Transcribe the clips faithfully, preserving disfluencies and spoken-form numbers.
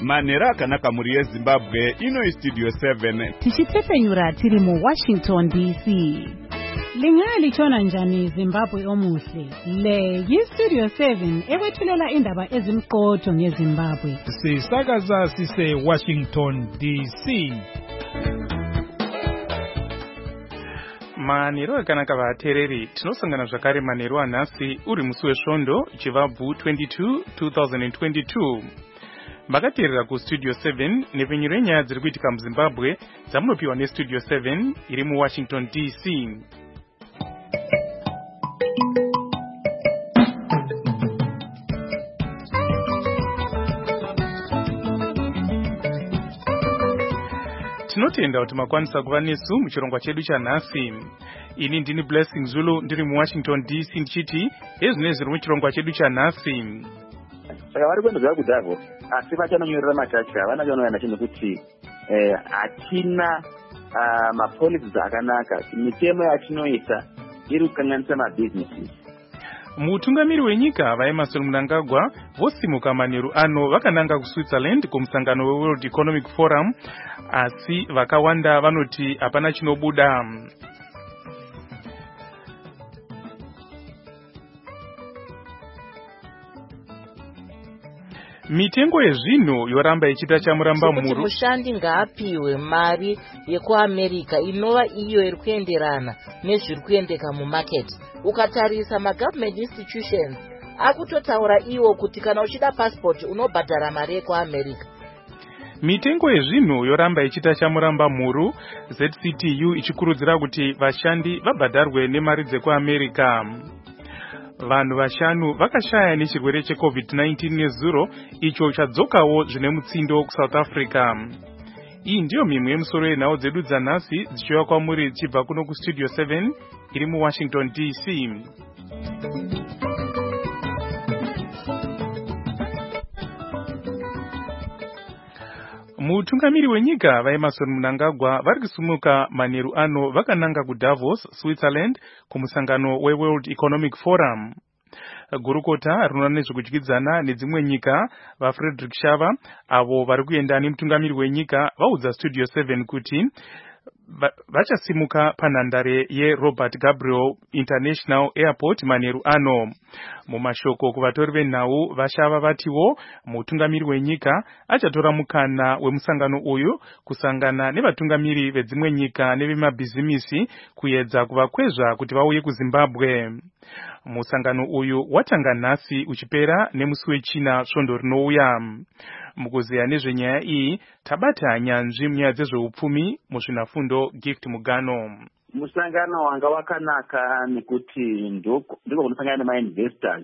Manheru akanaka muri yeZimbabwe ino Studio seven. Tichipfepfenyura tiri mu Washington D C. Lingali chona njani Zimbabwe omuhle. Le yi Studio seven ewethulela indaba ezimqotho ngeZimbabwe. Sisakaza sise Washington D C. Manheru akanaka vatereri, tinosangana zvakare manheru anhasi uri musi wesvondo chivabvu twenty-two two thousand twenty-two. Makateerera ku Studio seven nepfenyuro yenyaya dziri kuitika muZimbabwe dzamunopiwa neStudio seven iri muWashington D C. Tinotenda kuti makwanisa kuva nesu muchirongwa chedu chanhasi. Ini ndini Blessing Zulu ndiri muWashington D C ndichiti ezvinezvi zviri muchirongwa chedu chanhasi. Saka vari kuenda zvakudhavo asi vachanonyorera matacha vanachanoyana chinhu kuti eh hatina uh, mapolicies akanaka, mitemo yatinoita iri kukanganisa mabusinesses. Mutungamiri wenyika vaEmmerson Mnangagwa vosimuka manheru ano vakananga kuSwitzerland kumusangano weWorld Economic Forum, asi vakawanda vanoti hapana chinobuda. Mitengo yezvinhu yoramba ichita chamuramba muru. Mushandi ngaapiwe mari yekuAmerica inova iyo iri kuenderana nezviri kuendeka mumarket. Ukatarisa magovernment institutions akutotaura iwo kuti kana uchida passport unobhadhara mari yekuAmerica. Mitengo yezvinhu yoramba ichita chamuramba muru, Z C T U ichikurudzira kuti vashandi vabhadharwe nemari dzekuAmerica. Vanhu vashanu vakashaya nechirwere cheCovid nineteen nezuro icho chadzokawo zvine mutsindo kuSouth Africa. Iyi ndiyo mimwe yemusoro yenhau dzedu dzanhasi dzichiuya kwamuri chibva kuno kuStudio seven iri muWashington D C. Mutungamiri wenyika vaEmmerson Mnangagwa vari kusumuka manheru ano vakananga kuDavos, Switzerland kumusangano weWorld Economic Forum. Gurukota rinoona nezvekudyidzana nedzimwe nyika vaFrederick Shava avo vari kuenda nemutungamiri wenyika vaudza Studio seven kuti vachasimuka panhandare yeRobert Gabriel International Airport manheru ano. Mumashoko kuvatori venhau vaShava vatiwo mutungamiri wenyika achatora mukana wemusangano uyu kusangana nevatungamiri vedzimwe nyika nevemabhizimisi kuedza kuvakwezva kuti vauye kuZimbabwe. Musangano uyu watanga nhasi uchipera nemusi wechina svondo rinouya. Mukuziya nezvenyaya iyi tabata nyanzvi munyaya dzezveupfumi muzvinafundo Gift Mugano. Musangano wanga wakanaka nekuti ndiko kunosangana nemainvestors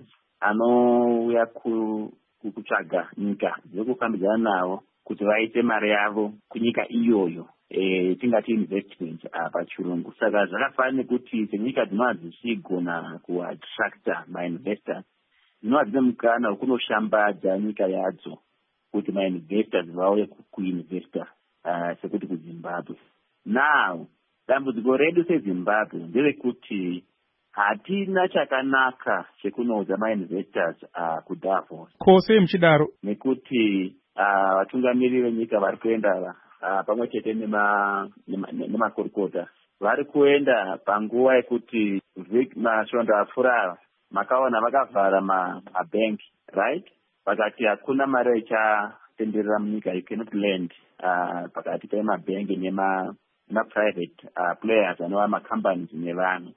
anouya kutsvaga nyika dzekufambidzana navo kuti vaite mari yavo kunyika iyoyo, e, tingati investment pachirungu. Saka zvakafanana nekuti senyika dzinova dzichigona kuattracta mainvestors dzinova dzine mukana wekunoshambadza nyika yadzo kuti mainvestors vauye kuinvesta uh, sekuti kuZimbabwe. Now dambudziko redu seZimbabwe nderekuti hatina chakanaka chekunoudza mainvestors uh, kuDavos. Kose muchidaro nekuti uh, vatungamiri venyika vari kuenda uh, pamwe chete nemakorokota vari kuenda panguva yekuti masvondo apfuura makaona vakavhara mabhengi, right? Pakati hakuna mari ichatenderera munyika, you cannot lend uh, pakati pemabhengi nema private uh, players anova macompanies nevanhu.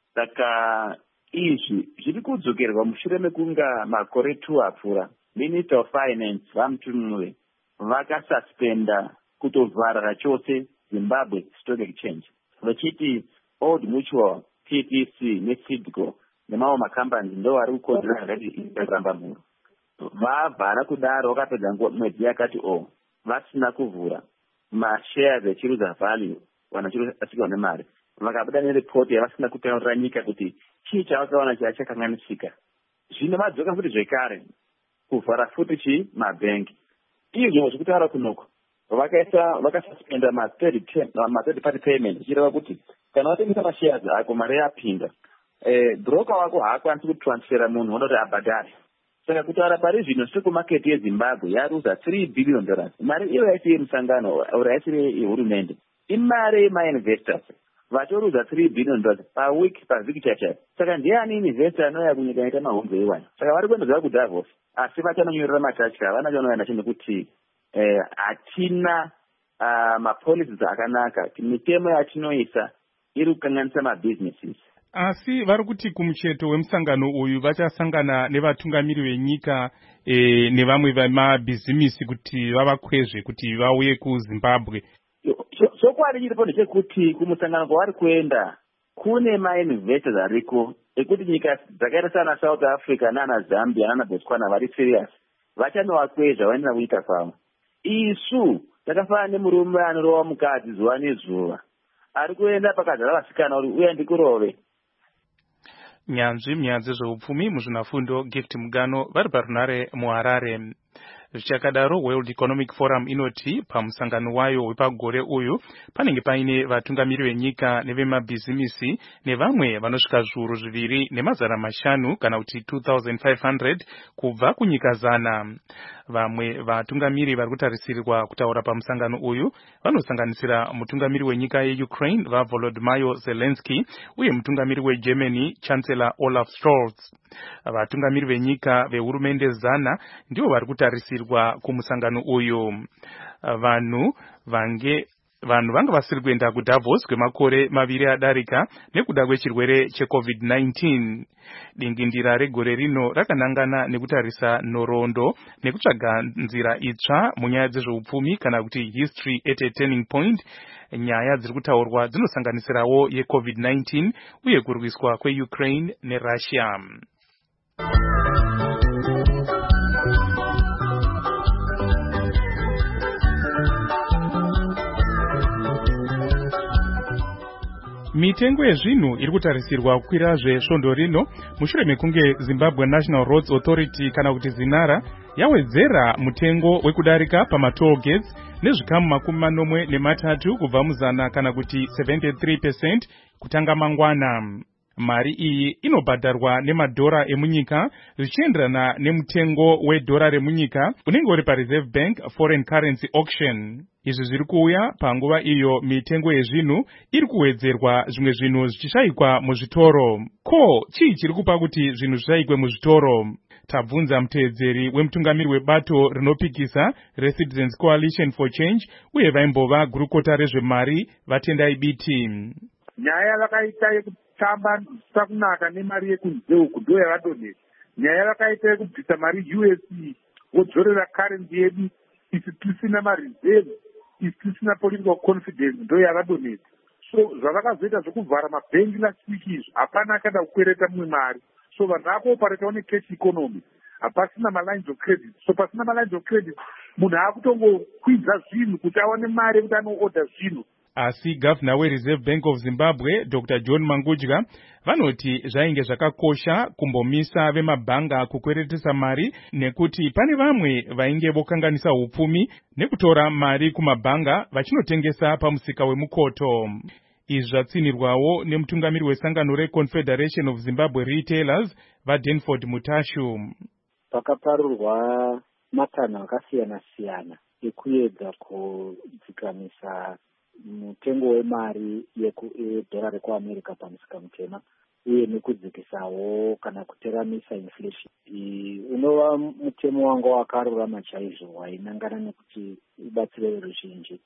Saka izvi zviri kudzokerwa mushure mekunga makore two apfuura Minister of Finance vaMutunwe vakasuspenda kutovhara chose Zimbabwe Stock Exchange vachiti Old Mutual, T T C neSidco nemamwe macompanies ndo vari kukonzera zvakati ikaramba mhuru. Vavhara kudaro vakapedza mwedzi yakati o vasina kuvhura mashares echiruza value kana chirasika nemari, vakabuda nereport yavasina kutaurira nyika kuti chii chavakaona chachakanganisika. Zvino vadzoka futi zvekare kuvhara futi chi mabhengi. Izvo zvekutaura kunoko vakaisa vakasuspenda ma-third party payment zvichireva kuti kana watengesa mashares ako mari yapinda, eh broker wako haakwanisi kutransfera munhu unoti abhadhare. saka kutaura pari zvino supermarket yezimbabwe yaruza three billion dollars. Mari iyo yaisi yemusangano ora yaisiri yehurumende, imari yemainvestors vatoruza three billion dollars paweek pavhiki chachayo. Saka ndiani investor anouya kunyika ita mahombe eiwana? Saka vari kuendezva kudavos asi vachanonyorera matachka havana chanoyana chinekuti hatina mapolicies akanaka, mitemo yatinoisa iri kukanganisa mabusinesses. Asi vari kuti kumucheto wemusangano uyu vachasangana nevatungamiri venyika e, nevamwe vemabhizimisi kuti vavakwezve kuti vauye kuZimbabwe. Chokwadi chiripo ndechekuti kumusangano kwavari kuenda kune mainvestors ariko ekuti nyika dzakaita sana South Africa nana Zambia nana Botswana vari serious vachanovakwezva vaendera kunyika kwavo. Isu takafanana nemurume anorova mukadzi zuva nezuva ari kuenda pakazara vasikana uri uya ndikurove. Nyanzvi munyaya dzezveupfumi muzvinafundo Gift Mugano vari parunare muHarare. Zvichakadaro, World Economic Forum inoti pamusangano wayo wepagore uyu panenge paine vatungamiri venyika nevemabhizimisi nevamwe vanosvika zviuru zviviri nemazana mashanu kana kuti two thousand five hundred kubva kunyika zana. Vamwe vatungamiri vari kutarisirwa kutaura pamusangano uyu vanosanganisira mutungamiri wenyika yeUkraine vaVolodymyr Zelensky uye mutungamiri weGermany Chancellor Olaf Scholz. Vatungamiri venyika vehurumende zana ndivo vari kutarisirwa kumusangano uyu. Vanhu vange vanhu vanga vasiri kuenda kuDavos kwemakore maviri adarika nekuda kwechirwere checovid nineteen. Dingindira regore rino rakanangana nekutarisa nhoroondo nekutsvaga nzira itsva munyaya dzezveupfumi kana kuti history at a turning point. Nyaya dziri kutaurwa dzinosanganisirawo yecovid nineteen uye kurwiswa kweUkraine neRussia. Mitengo yezvinhu iri kutarisirwa kukwira zvesvondo rino mushure mekunge Zimbabwe National Roads Authority kana kuti Zinara yawedzera mutengo wekudarika pamatoll gates nezvikamu makumi manomwe nematatu kubva muzana kana kuti seventy-three percent kutanga mangwana. Mari iyi inobhadharwa nemadhora emunyika zvichienderana nemutengo wedhora remunyika unenge uri paReserve Bank Foreign Currency Auction. Izvi zviri kuuya panguva iyo mitengo yezvinhu iri kuwedzerwa zvimwe zvinhu zvichishayikwa muzvitoro. Ko, chii chiri kupa kuti zvinhu zvishayikwe muzvitoro? Tabvunza muteedzeri wemutungamiri webato rinopikisa reCitizens Coalition for Change uye vaimbova gurukota rezvemari vaTendai Biti. Nyaya yakaita yekutamba sakunaka nemari yekunze uku ndo yavadonhera. Nyaya yakaita yekubvisa mari U S D wodzorera currency yedu isi tisina mareserve isi tisina political confidence ndo yavadonhera. So zvavakazoita zvokuvhara mabhengi last week izvo hapana akada kukwereta mumwe mari. So vanhu akuoparetawo necash economy hapasina malines of credit. So pasina malines of credit munhu akutongokwidza zvinhu kuti awane mari yekuti anoorder zvinhu. Asi Governor weReserve Bank of Zimbabwe Doctor John Mangudya vanoti zvainge zvakakosha kumbomisa vemabhanga kukweretesa mari nekuti pane vamwe vainge vokanganisa upfumi nekutora mari kumabhanga vachinotengesa pamusika wemukoto. Izvi zvatsinirwawo nemutungamiri wesangano reConfederation of Zimbabwe Retailers vaDenford Mutashu. Pakaparurwa matanho akasiyana siyana ekuedza kudzikamisa mutengo wemari yedhora rekuAmerica pamusika mutema uye nekudzikisawo kana kuteramisa inflation. Unova mutemo wanga wakarurama chaizvo wainangana nekuti ubatsire veruzhinji.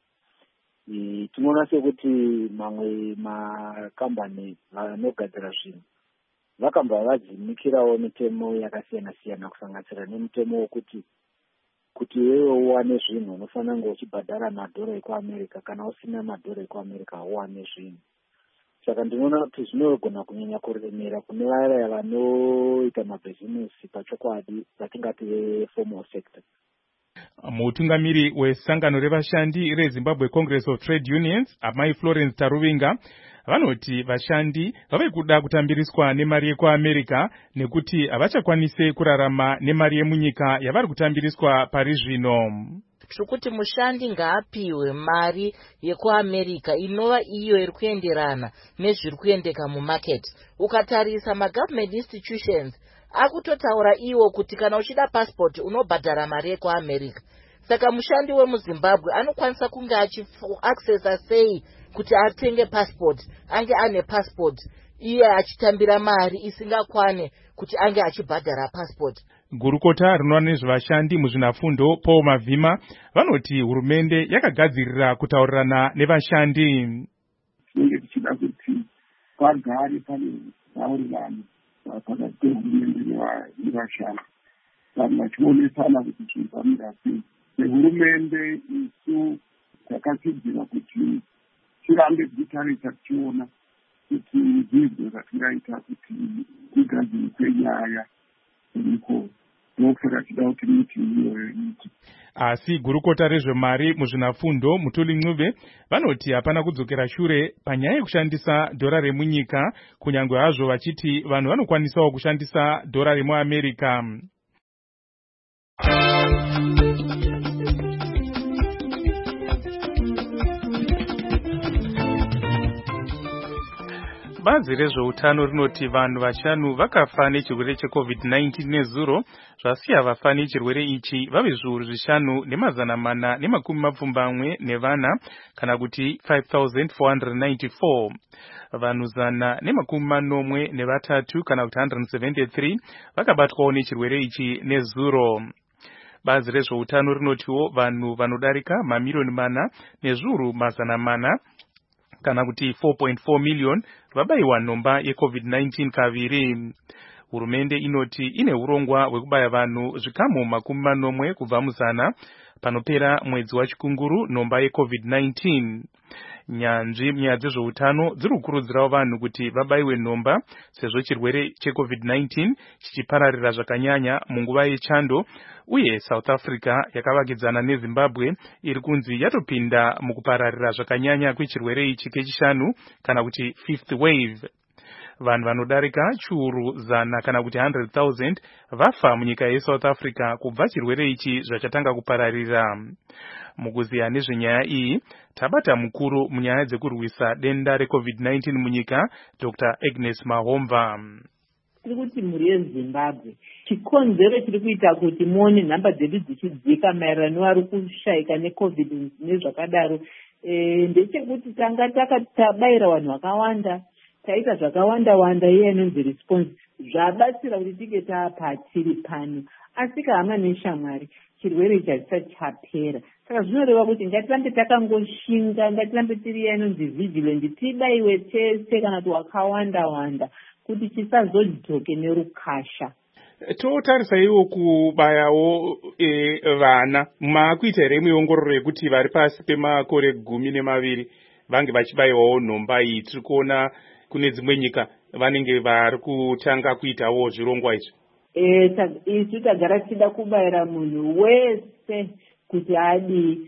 Tinoona sekuti mamwe makambani vanogadzira zvinhu vakamba vadzimikirawo mitemo yakasiyana siyana kusanganisira nemutemo wokuti kuti wewe uwane zvinhu unofanira kunge uchibhadhara madhora ekuAmerica kana usina madhora ekuAmerica uwane zvinhu. Saka ndinoona kuti zvinogona kunyanya kuremera kune vaya vanoita mabhizinesi pachokwadi vatingati veformal sector. Mutungamiri wesangano revashandi reZimbabwe Congress of Trade Unions amai Florence Taruvinga vanoti vashandi vave kuda kutambiriswa nemari yekuAmerica nekuti havachakwanise kurarama nemari yemunyika yavari kutambiriswa pari zvino. tiri kuti mushandi ngaapiwe mari yekuamerica inova iyo iri kuenderana nezviri kuendeka mumarket. Ukatarisa magovernment institutions akutotaura iwo kuti kana uchida passport unobhadhara mari yekuamerica. Saka mushandi wemuZimbabwe anokwanisa kunge achiaccessa sei kuti atenge passport, ange ane passport iye achitambira mari isingakwane kuti ange achibhadhara passport. Gurukota rinoona nezvevashandi muzvinafundo Paul Mavhima vanoti hurumende yakagadzirira kutaurirana nevashandi. Tinenge tichida kuti pagare pane taurirano pakati pehurumende nevashandi. Vanhu vachionesana kuti zvinofambira sei. Hurumende isu takatsidzira kuti tirambe tichitarisa tichiona kuti zviizvo zvatingaita kuti kugadzirwe nyaya iriko. Ndosaka tida kuti miti iyoyo iti. Asi gurukota rezvemari muzvinafundo Mutuli Ncube vanoti hapana kudzokera shure panyaya yekushandisa dhora remunyika, kunyange hazvo vachiti vanhu vanokwanisawo kushandisa dhora remuAmerica. Bazi rezveutano rinoti vanhu vashanu vakafa nechirwere checovid nineteen nezuro, zvasiya vafa nechirwere ichi vave zviuru zvishanu nemazana mana nemakumi mapfumbamwe nevana, kana kuti five thousand four hundred ninety-four. Vanhu zana nemakumi manomwe nevatatu kana kuti one hundred seventy-three vakabatwawo nechirwere ichi nezuro. Bazi rezveutano rinotiwo vanhu vanodarika mamiliyoni mana nezviuru mazana mana kana kuti four point four million vabayiwa nhomba yecovid nineteen kaviri. Hurumende inoti ine urongwa hwekubaya vanhu zvikamu makumi manomwe kubva muzana panopera mwedzi wachikunguru nhomba yecovid nineteen. Nyanzvi munyaya dzezveutano dziri kukurudzirawo vanhu kuti vabayiwe nhomba sezvo chirwere checovid nineteen chichipararira zvakanyanya munguva yechando, uye South Africa yakavakidzana neZimbabwe iri kunzi yatopinda mukupararira zvakanyanya kwechirwere ichi kechishanu kana kuti fifth wave. Vanhu vanodarika chiuru zana kana kuti one hundred thousand vafa munyika yeSouth Africa kubva chirwere ichi zvachatanga kupararira. Mukuziya nezvenyaya iyi tabata mukuru munyaya dzekurwisa denda recovid nineteen munyika Doctor Agnes Mahomva. Tiri kuti mhuri yeZimbabwe chikonzero chiri kuita kuti muone nhamba dzedu dzichidzika maererano nevari kushaika necovid nezvakadaro ndechekuti tanga takabayira vanhu vakawanda, taita zvakawanda wanda iye inonzi response zvabatsira kuti tige taapa tiri pano, asi kahama neshamwari chirwere ichi hachisati chapera. Saka zvinoreva kuti ngatirambe takangoshinga, ngatirambe tiri iya inonzi vigilant, tibayiwe tese kana kuti wakawanda wanda kuti chisazodzoke nerukasha. Totarisa iwo kubayawo e, vana makuita here muongororo yekuti vari pasi pemakore gumi nemaviri vange vachibayiwawo nhomba iyi. Tiri kuona kune dzimwe nyika vanenge vari kutanga kuitawo zvirongwa izvi. Isu tagara tichida kubayira munhu wese kuti adi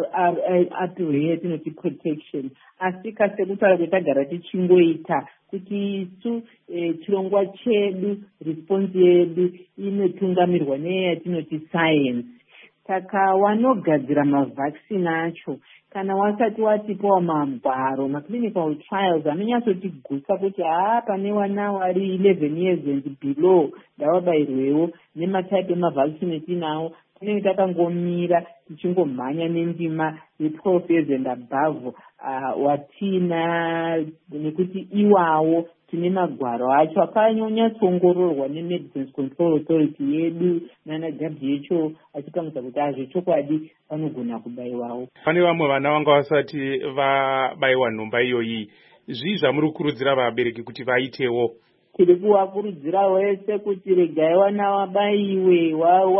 apiwe yatinoti protection, asi kasekutaura kuti tagara tichingoita kuti isu chirongwa chedu, response yedu inotungamirwa neyatinoti science. Saka wanogadzira mavhaccine acho kana wasati watipawo magwaro, maclinical trials anonyatsotigutsa kuti haa pane vana vari eleven years and below ndavabayirwewo nemataipi emavhaccine etinawo, tinenge takangomira tichingomhanya nendima ye-twelve years and above uh, watina, nekuti iwawo tine magwaro acho akanyatsoongororwa neMedicines Control Authority yedu nana W H O achipangisa kuti azvechokwadi vanogona kubayiwawo. Pane vamwe vana vanga vasati vabayiwa nhomba iyoyi, zvii zvamuri kukurudzira vabereki kuti vaitewo? Tiri kuvakurudzira wese kuti regai vana vabayiwe,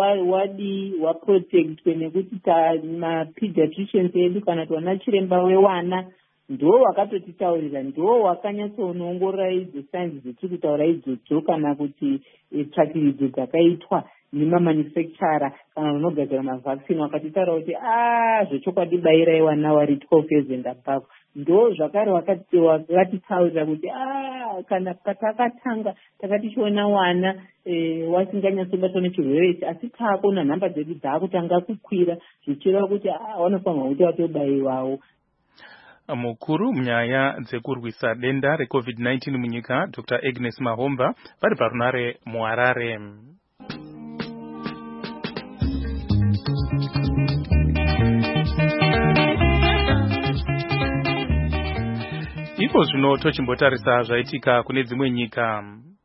wadi waprotectwe, nekuti mapediatricians edu kana kuti vana chiremba wewana ndo wakatotitaurira, ndo wakanyatsoongorora idzo sainzi dzetiri kutaura idzodzo, kana kuti tsvakirudzo dzakaitwa nemamanufacturer kana vanogadzira mavhaccine wakatitaura kuti a zvechokwadi bayirai vana vari twelve years and above. ndo zvakare vakatitaurira kuti a kana patakatanga takatichiona wana wasinganyatsobatwa nechirwere ichi, asi taakona nhamba dzedu dzaakutanga kukwira zvichireva kuti vanofanirwa kuti vatobayiwawo. Mukuru munyaya dzekurwisa denda recovid nineteen munyika Doctor Agnes Mahomba vari parunare muHarare. Iko zvino tochimbotarisa zvaitika kune dzimwe nyika.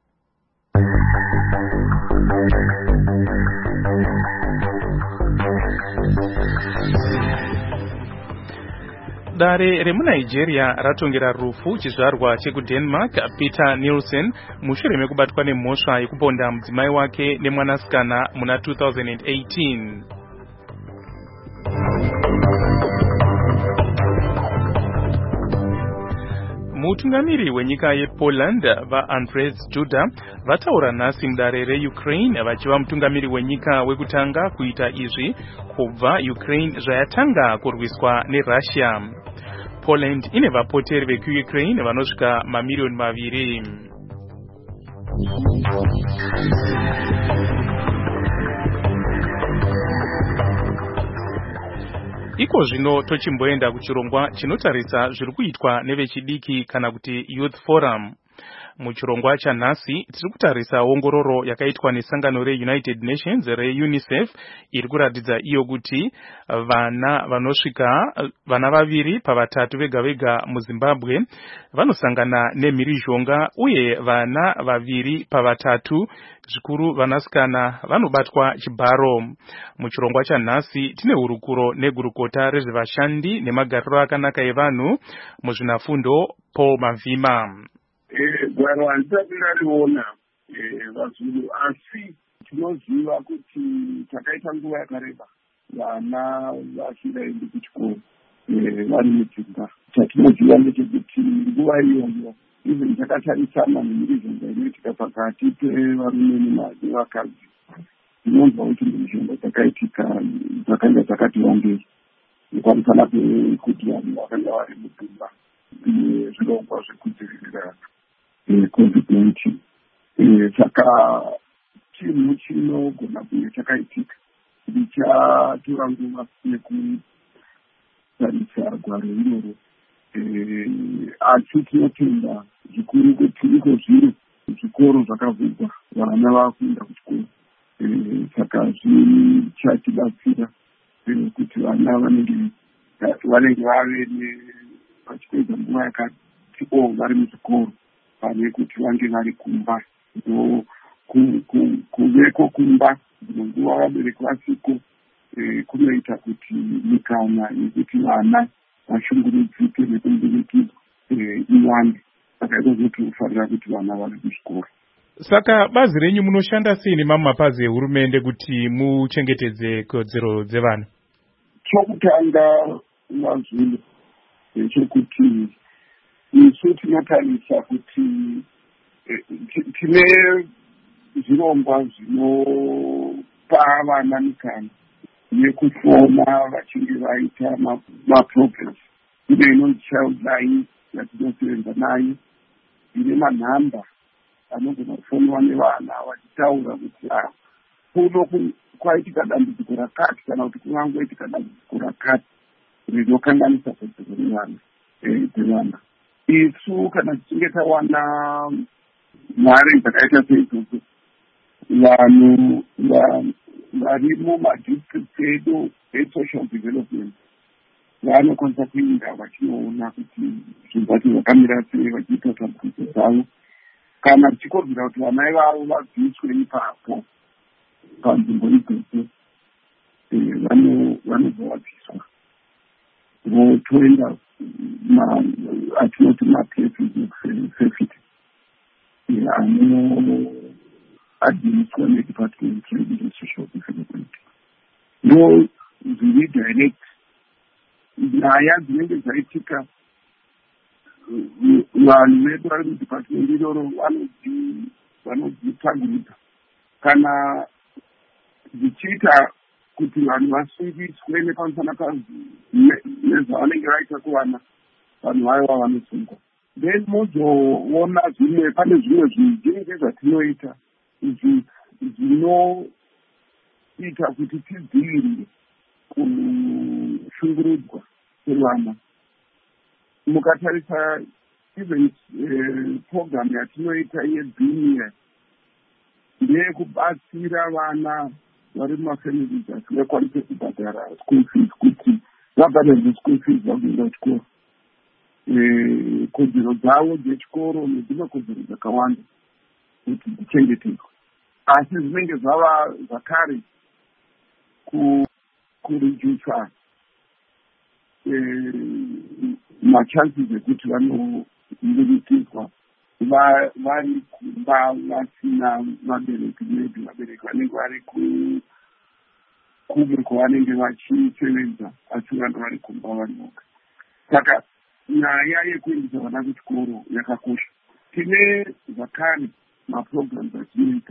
Dare remuNigeria ratongera rufu chizvarwa chekuDenmark Peter Nielsen mushure mekubatwa nemhosva yekuponda mudzimai wake nemwanasikana muna two thousand eighteen. Mutungamiri wenyika yePoland vaAndrzej Duda vataura nhasi mudare reUkraine vachiva mutungamiri wenyika wekutanga kuita izvi kubva Ukraine zvayatanga kurwiswa neRussia. Poland ine vapoteri vekuUkraine vanosvika mamiliyoni maviri. Iko zvino tochimboenda kuchirongwa chinotarisa zviri kuitwa nevechidiki kana kuti Youth Forum. Muchirongwa chanhasi tiri kutarisa ongororo yakaitwa nesangano reUnited Nations reUNICEF iri kuratidza iyo kuti vana vanosvika vana vaviri pavatatu vega vega muZimbabwe vanosangana nemhirizhonga uye vana vaviri pavatatu zvikuru vanasikana vanobatwa chibharo. Muchirongwa chanhasi tine hurukuro negurukota rezvevashandi nemagariro akanaka evanhu muzvinafundo Paul Mavhima. Gwaro handisati ndariona vazuru, asi tinoziva kuti takaita nguva yakareba vana vasingaendi kuchikoro vari mudzimba. Chatinoziva ndechekuti nguva iyoyo even takatarisana nemhirizhonga inoitika pakati pevarume nevakadzi, tinonzwa kuti mhirizhonga dzakaitika dzakanga dzakati wandei nekwamusana kwekuti vanhu vakanga vari mudzimba zvirongwa zvekudzivirira covid nineteen. Saka chinhu chinogona kunge chakaitika ndichatora nguva yekutarisa gwaro iroro, asi tinotenda zvikuru kuti iko zviro zvikoro zvakavhurwa, vana vakuenda kuchikoro, saka zvichatibatsira kuti vana vanenge vanenge vave vachipedza nguva yakati o vari muchikoro pane kuti vange vari kumba. Kuveko kumba nguva vabereki vasiko kunoita kuti mikana yekuti vana vashungurudzike nekumberekidzwa iwande. Saka izvozvo tinofanira kuti vana vari kuchikoro. Saka bazi renyu munoshanda sei nemamwe mapazi ehurumende kuti muchengetedze kodzero dzevana? Chokutanga mazvino chokuti isu tinotarisa kuti tine zvirongwa zvinopa vana mikana yekushona vachinge vaita maprogress. Ine inonzi child line yatinosevenza nayo, ine manhamba anogona kufoniwa nevana vachitaura kuti kuno kwaitika dambudziko rakati kana kuti kungangoitika dambudziko rakati rinokanganisa kodzero dzevana. Isu kana tichinge tawana mari dzakaita seidzodzo, vanhu vari mumadistrict edu esocial development vanokwanisa kuinda vachinoona kuti zvinhu zvacho zvakamira sei, vachiita tambudzo dzavo. Kana tichikonzera kuti vana ivavo vabviswe ipapo panzvimbo idzodzo, vanobva vabviswa votoenda atinoti maplaces safety anoadhiniswa nedepartment resocial development. Ndo zviri direct nyaya dzinenge dzaitika vanhu vedu vari mudepartment iroro vanodzitagurudza kana dzichiita kuti vanhu vasungiswe nepamusana nezvavanenge vaita kuvana. vanhu vaiva vanosungwa. Then mozoona zvimwe, pane zvimwe zvizhinji zvatinoita izvi zvinoita kuti tidzivirire kushungurudzwa kwevana. Mukatarisa even program yatinoita yeBIMIA ndeyekubatsira vana vari mumafamilies asingakwanisi kubhadhara school fees kuti vabhadharirwe school fees vakuenda kuchikoro. Kodzero dzavo dzechikoro nedzimwe kodzero dzakawanda kuti dzichengetedzwe, asi zvinenge zvava zvakare kuredusa machances ekuti vanomirikidzwa vari kumba vasina vabereki, maybe vabereki vanenge vari kumwe kwavanenge vachisevenza asi vana vari kumba vari voga. Saka nyaya yekuendesa vana kuchikoro yakakosha. Tine zvakare maprograms atinoita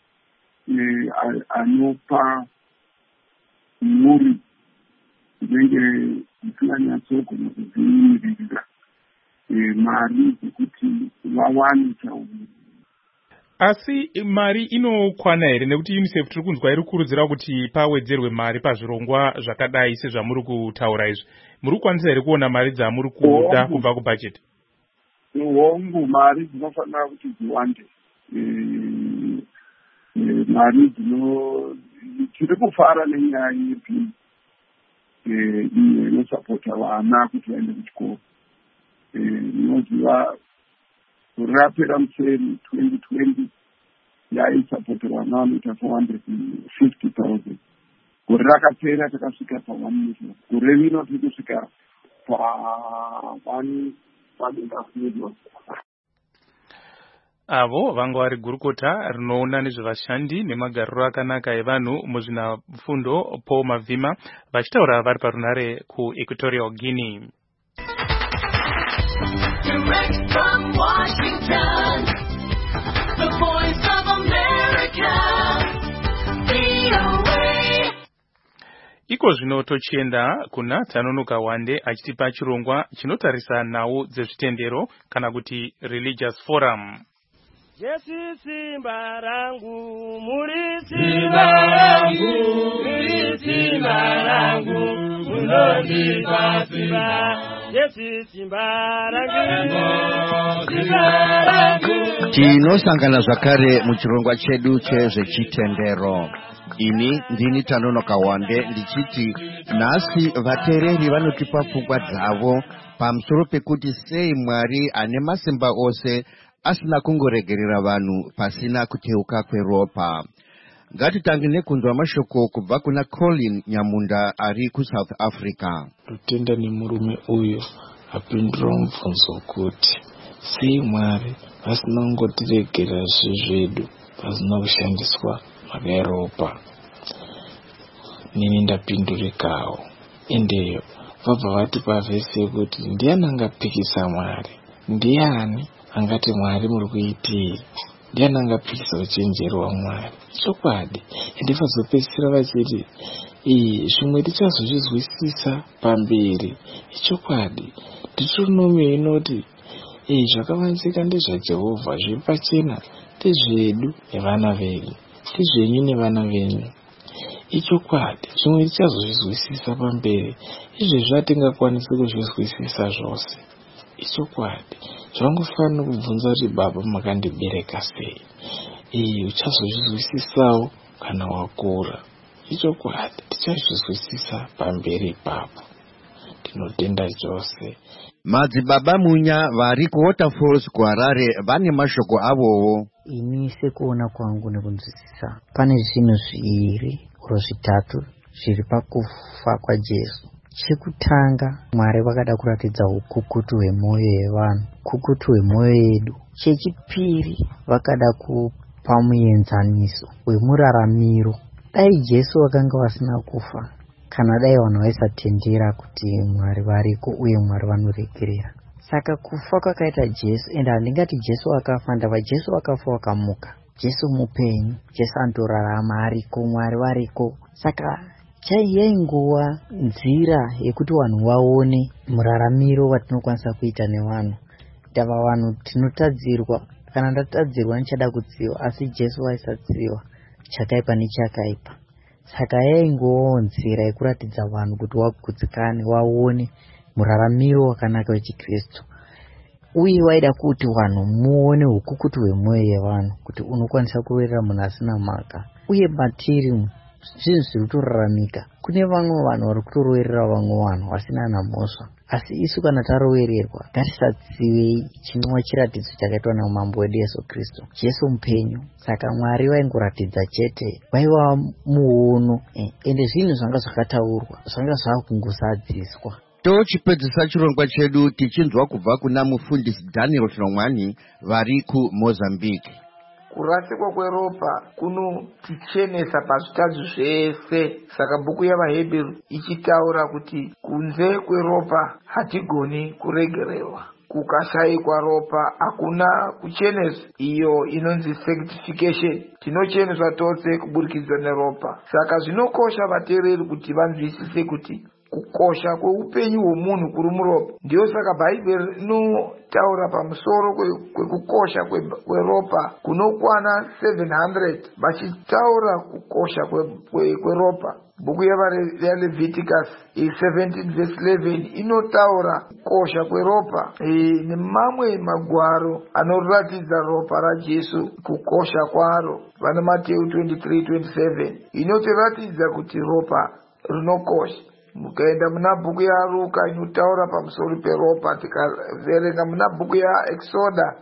anopa mhuri dzinenge dzisinganyatsogona kudzimiririra mari dzekuti vawane chauviri. Asi mari inokwana here? Nekuti UNICEF tiri kunzwa iri kukurudzira kuti pawedzerwe mari pazvirongwa zvakadai sezvamuri kutaura izvi. Muri kukwanisa here kuona mari dzamuri kuda kubva kubhajeti? Hongu, mari dzinofanira kuti dziwande. Mari dzino tiri kufara nenyaya yepi inosapota vana kuti vaende kuchikoro. Inoziva rapera museri twenty twenty yaisapota vana vanoita four hundred fifty thousand. Gore rakapera takasvika pa one million. Gore rino tiri kusvika pa one and a half million. Avo vanga vari gurukota rinoona nezvevashandi nemagariro akanaka evanhu muzvinafundo Paul Mavhima vachitaura vari parunare kuEquatorial Guinea. Direct from Washington, the voice of America, V O A. Iko zvino tochienda kuna Tanonoka Wande achitipa chirongwa chinotarisa nhau dzezvitendero kana kuti Religious Forum. Yesu simba rangu, muri simba rangu, muri simba rangu, munondipa simba. Yesu simba rangu, simba rangu. Tinosangana zvakare muchirongwa chedu chezvechitendero. Ini ndini Tanonoka Wande ndichiti nhasi vateereri vanotipa pfungwa dzavo pamusoro pekuti sei Mwari ane masimba ose asina kungoregerera vanhu pasina kuteuka kweropa. Ngatitange nekunzwa mashoko kubva kuna Colin Nyamunda ari kuSouth Africa. Kutenda nemurume uyo apindura mubvunzo kuti sei Mwari asina kungotiregera zvezvedu pasina kushandiswa mhaka yeropa. Nini ndapindurikawo. Endeyo vabva vatipa vhesi yekuti ndiani angapikisa Mwari? Ndiani angati Mwari muri kuitii? Ndiani angapikisa uchenjeri hwaMwari? Chokwadi. Ende vazopedzisira vachiti iyi zvimwe tichazozvizwisisa pamberi. Chokwadi. Deuteronomy inoti iyi zvakavanzika ndezvaJehovha, zviri pachena ndezvedu nevana vedu, ndezvenyu nevana venyu. Ichokwadi. Zvimwe tichazozvizwisisa pamberi. Izvezvi hatingakwanisi kuzvizwisisa zvose. Ichokwadi. Zvangofanira kubvunza kuti baba makandibereka sei? Iyi uchazozvizwisisawo kana wakura. Ichokwadi. Tichazvizwisisa pamberi ipapo. Tinotenda chose. Madzibaba munya vari kuWaterfalls kuHarare vane mashoko avowo. Ini sekuona kwangu nekunzwisisa pane zvinhu zviiri oro zvitatu zviri pakufa kwaJesu. Chekutanga, Mwari vakada kuratidza ukukutu hwemwoyo yevanhu, ukukutu hwemwoyo yedu. Chechipiri, vakada kupa muenzaniso wemuraramiro. Dai Jesu vakanga vasina kufa, kana dai vanhu vaisatendera kuti Mwari variko uye Mwari vanoregerera. Saka kufa kwakaita Jesu, ende handingati Jesu akafa, ndava Jesu akafa wakamuka. Jesu mupenyu, Jesu andorarama ariko, Mwari variko. Saka yaingowa nzira yekuti vanhu vaone muraramiro watinokwanisa kuita nevanhu. Tava vanhu tinotadzirwa, kana ndatadzirwa nichada kutsiva, asi Jesu aisatsiva chakaipa nechakaipa. Saka yaingowa nzira yekuratidza vanhu kuti vagutsikane, vaone muraramiro wakanaka wechikristu. Uye waida kuti vanhu muone hukukutu hwemwoyo yevanhu, kuti unokwanisa kuwerera munhu asina mhaka. Uye matiri zvinhu zviri kutoraramika. Kune vamwe vanhu vari kutorowerera vamwe vanhu vasina namhosva. Asi isu kana tarowererwa, ngatisatsive chinova chiratidzo chakaitwa namambo wedu Yesu Kristu, Jesu mupenyu. Saka Mwari vaingoratidza chete, vaiva muono, ende zvinhu zvanga zvakataurwa zvanga zvakungozadziswa. Tochipedzisa chirongwa chedu tichinzwa kubva kuna mufundisi Daniel Shilomwani vari kuMozambique. Kurasikwa kweropa kunotichenesa pazvitadzo zvese. Saka bhuku yavaHebheru ichitaura kuti kunze kweropa hatigoni kuregererwa. Kukashayikwa ropa hakuna kucheneswa, iyo inonzi sanctification. Tinocheneswa tose kuburikidza neropa. Saka zvinokosha vateereri kuti vanzwisise kuti kukosha kweupenyu hwomunhu kuri muropa. Ndiyo saka Bhaibheri rinotaura pamusoro kwekukosha kweropa kunokwana seven hundred, vachitaura kukosha kweropa. Bhuku yaLeviticus seventeen verse eleven inotaura kukosha kweropa nemamwe magwaro anoratidza ropa raJesu kukosha kwaro. Vana Mateo twenty-three twenty-seven inotiratidza kuti ropa rinokosha. Mukaenda muna bhuku yaRuka inotaura pamusoro peropa. Tikaverenga muna bhuku yaExoda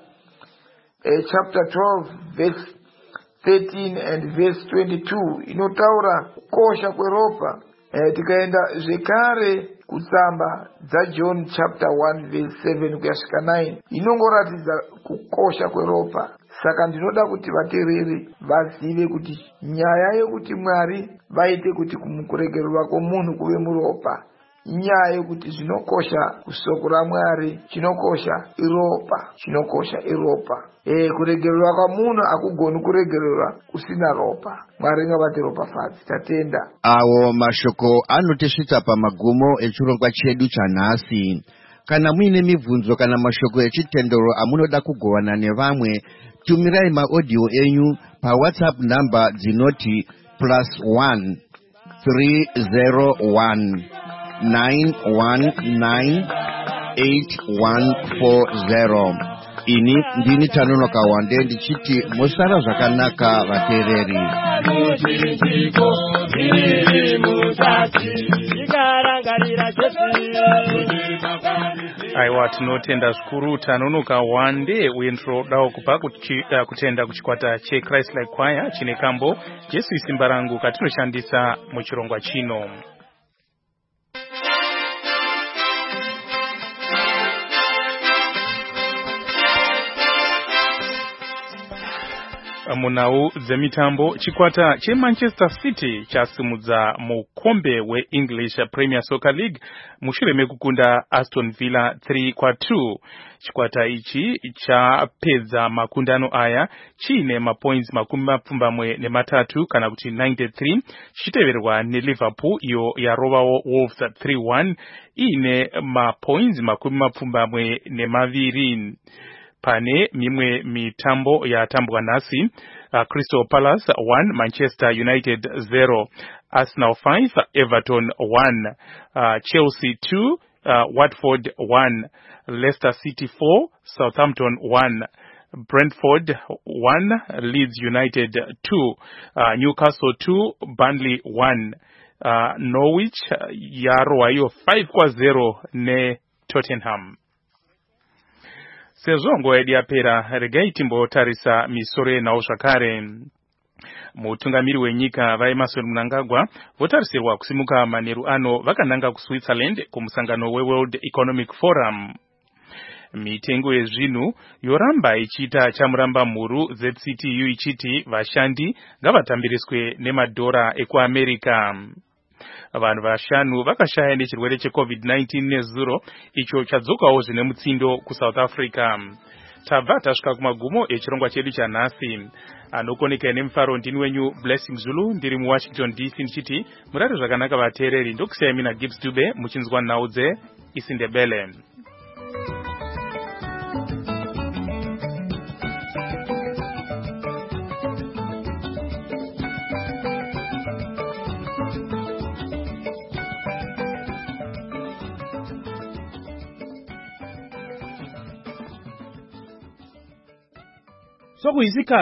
eh, chapter twelve verse thirteen and verse twenty-two inotaura kukosha kweropa. Eh, tikaenda zvekare kutsamba dzaJohn chapter one verse seven kuyasvika nine inongoratidza kukosha kweropa. Saka ndinoda kuti vateereri vazive kuti nyaya yekuti Mwari vaite kuti kuregererwa kwomunhu kuve muropa, nyaya yekuti zvinokosha kusoko raMwari, chinokosha iropa, chinokosha iropa. Eh, kuregererwa kwamunhu hakugoni kuregererwa kusina ropa. Mwari ngavate ropafadzi. Tatenda. Awo mashoko anotisvitsa pamagumo echirongwa chedu chanhasi. Kana muine mibvunzo kana mashoko echitendero amunoda kugovana nevamwe, tumirai maaudio enyu pa WhatsApp number dzinoti plus one three zero one nine one nine eight one four zero. Ini ndini Tanonoka Wande ndichiti musara zvakanaka vateereri. Aiwa, tinotenda zvikuru Tanonoka Wande uye ndinodawo kupa kutenda kuchikwata cheChrist Like Choir chine kambo Jesu isimba rangu katinoshandisa muchirongwa chino. Munau dzemitambo, chikwata cheManchester City chasimudza mukombe weEnglish Premier Soccer League mushure mekukunda Aston Villa three kwa two. Chikwata ichi chapedza makundano aya chine mapoints makumi mapfumbamwe nematatu kana kuti ninety-three, chiteverwa neLiverpool iyo yarovawo Wolves three one ine mapoints makumi mapfumbamwe nemaviri. Pane mimwe mitambo yatambwa nasi, uh, Crystal Palace one, Manchester United zero, Arsenal five, Everton one, uh, Chelsea two, uh, Watford one, Leicester City four, Southampton one, Brentford one, Leeds United two, uh, Newcastle two, Burnley one, uh, Norwich yarowa iyo five kwa zero ne Tottenham. Sezongo ediapera regai timbo tarisa misore na oshakare. Mutungamiri wenyika va Emmerson Mnangagwa votarisirwa kusimuka maneru ano vakananga ku Switzerland kumusangano we World Economic Forum. Mitengo yezvinu yoramba ichita chamuramba muru Z C T U ichiti vashandi ngavatambiriswe nemadhora ekuAmerica. Vanhu vashanu vakashaya nechirwere cheCovid nineteen nezuro icho chadzokawo zvine mutsindo kuSouth Africa. tabva tasvika kumagumo echirongwa chedu chanhasi. Anokoneka nemufaro ndini wenyu Blessing Zulu ndiri muWashington D C ndichiti murari zvakanaka vateereri. Ndokusiyai mina Gibbs Dube muchinzwa nhau dze Isindebele. Sokuyisikhathi